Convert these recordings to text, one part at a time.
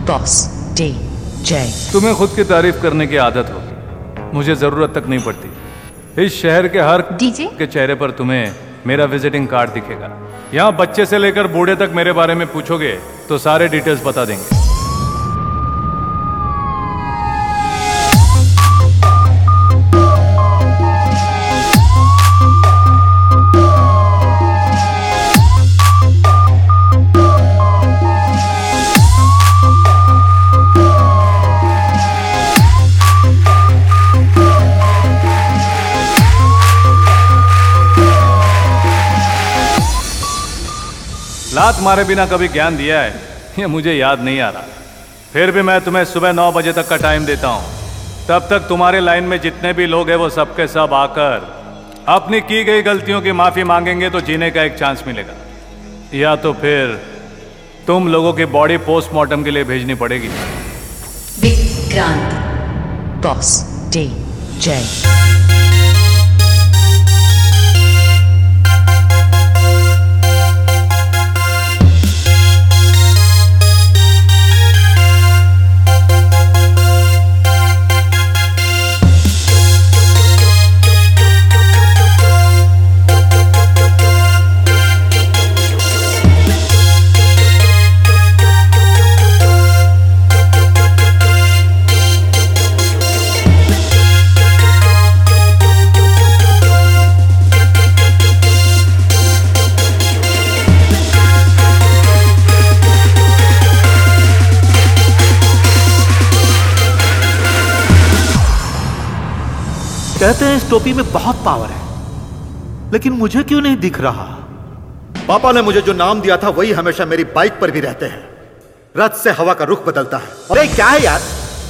Boss D जे। तुम्हें खुद की तारीफ करने की आदत होगी, मुझे जरूरत तक नहीं पड़ती। इस शहर के हर डीजे के चेहरे पर तुम्हें मेरा विजिटिंग कार्ड दिखेगा। यहाँ बच्चे से लेकर बूढ़े तक मेरे बारे में पूछोगे तो सारे डिटेल्स बता देंगे। लात मारे बिना कभी ज्ञान दिया है ये मुझे याद नहीं आ रहा। फिर भी मैं तुम्हें सुबह 9 बजे तक का टाइम देता हूँ। तब तक तुम्हारे लाइन में जितने भी लोग हैं वो सबके सब आकर अपनी की गई गलतियों की माफी मांगेंगे तो जीने का एक चांस मिलेगा, या तो फिर तुम लोगों की बॉडी पोस्टमार्टम के लिए भेजनी पड़ेगी। Vikrant boss D J. कहते हैं इस टोपी में बहुत पावर है, लेकिन मुझे क्यों नहीं दिख रहा? पापा ने मुझे जो नाम दिया था वही हमेशा मेरी बाइक पर भी रहते हैं। रथ से हवा का रुख बदलता है। अरे क्या है यार?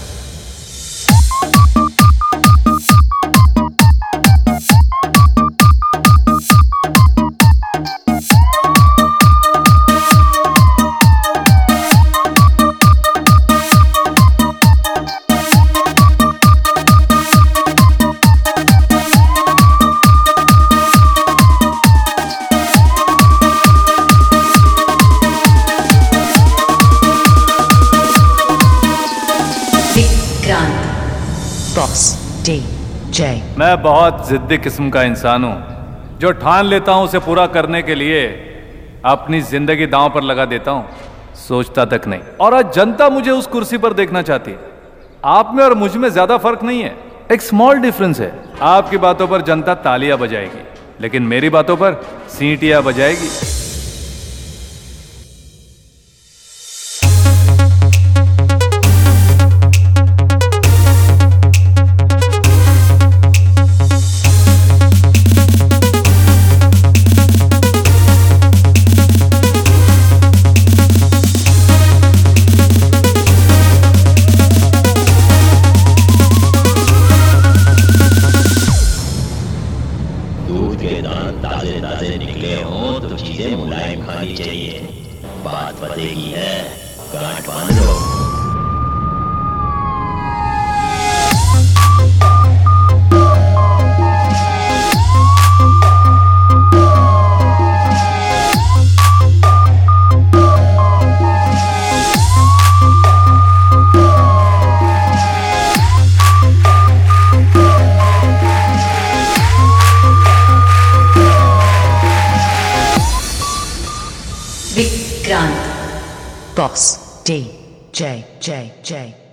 Boss D J. मैं बहुत जिद्दी किस्म का इंसान हूं जो ठान लेता हूं उसे पूरा करने के लिए अपनी जिंदगी दांव पर लगा देता हूं, सोचता तक नहीं। और आज जनता मुझे उस कुर्सी पर देखना चाहती है। आप में और मुझ में ज्यादा फर्क नहीं है, एक स्मॉल डिफरेंस है। आपकी बातों पर जनता तालियां बजाएगी, लेकिन मेरी बातों पर सीटियां बजाएगी। ताजे ताजे निकले हो तो चीजें मुलायम खानी चाहिए। बात बतेगी है, गांठ बांध लो। Vikrant boss D J J जे।